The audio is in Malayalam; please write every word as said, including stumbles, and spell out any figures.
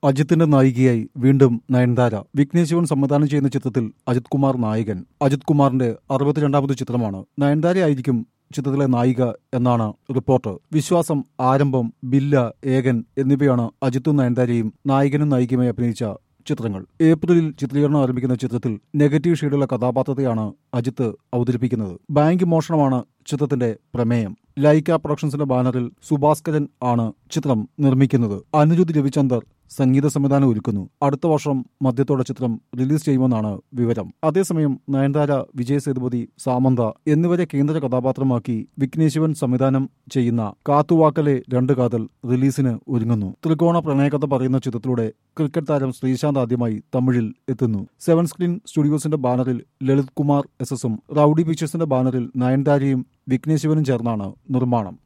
അജിത്തിന്റെ നായികയായി വീണ്ടും നയൻതാര. വിഘ്നേഷ് ശിവൻ സംവിധാനം ചെയ്യുന്ന ചിത്രത്തിൽ അജിത് കുമാർ നായകൻ. അജിത് കുമാറിന്റെ അറുപത്തിരണ്ടാമത് ചിത്രമാണ്. നയൻതാരയായിരിക്കും ചിത്രത്തിലെ നായിക എന്നാണ് റിപ്പോർട്ട്. വിശ്വാസം, ആരംഭം, ബില്ല, ഏകൻ എന്നിവയാണ് അജിത്തും നയൻതാരയും നായകനും നായികയുമായി അഭിനയിച്ച ചിത്രങ്ങൾ. ഏപ്രിലിൽ ചിത്രീകരണം ആരംഭിക്കുന്ന ചിത്രത്തിൽ നെഗറ്റീവ് ഷെയ്ഡുള്ള കഥാപാത്രത്തെയാണ് അജിത്ത് അവതരിപ്പിക്കുന്നത്. ബാങ്ക് മോഷണമാണ് ചിത്രത്തിന്റെ പ്രമേയം. ലൈക്ക പ്രൊഡക്ഷൻസിന്റെ ബാനറിൽ സുഭാസ്കരൻ ആണ് ചിത്രം നിർമ്മിക്കുന്നത്. അനിരുദ്ധ് രവിചന്ദർ സംഗീത സംവിധാനം ഒരുക്കുന്നു. അടുത്ത വർഷം മധ്യത്തോടെ ചിത്രം റിലീസ് ചെയ്യുമെന്നാണ് വിവരം. അതേസമയം നയൻതാര, വിജയ് സേതുപതി, സാമന്ത എന്നിവരെ കേന്ദ്ര കഥാപാത്രമാക്കി വിഘ്നേഷ് ശിവൻ സംവിധാനം ചെയ്യുന്ന കാത്തുവാക്കലെ രണ്ട് കാതൽ റിലീസിന് ഒരുങ്ങുന്നു. ത്രികോണ പ്രണയകഥ പറയുന്ന ചിത്രത്തിലൂടെ ക്രിക്കറ്റ് താരം ശ്രീശാന്ത് ആദ്യമായി തമിഴിൽ എത്തുന്നു. സെവൻ സ്ക്രീൻ സ്റ്റുഡിയോസിന്റെ ബാനറിൽ ലളിത് കുമാർ എസ് എസും റൌഡി പിക്ചേഴ്സിന്റെ ബാനറിൽ നയൻതാരയും വിഘ്നേഷ് ശിവനും ചേർന്നാണ് നിർമ്മാണം.